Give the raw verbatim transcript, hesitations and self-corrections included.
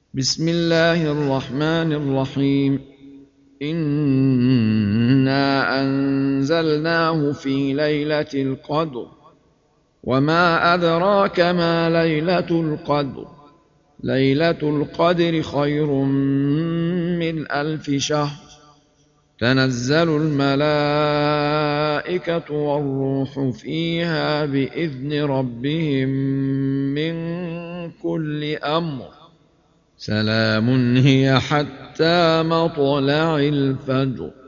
بسم الله الرحمن الرحيم. إنا أنزلناه في ليلة القدر، وما أدراك ما ليلة القدر. ليلة القدر خير من ألف شهر. تنزل الملائكة والروح فيها بإذن ربهم من كل أمر. سلام هي حتى مطلع الفجر.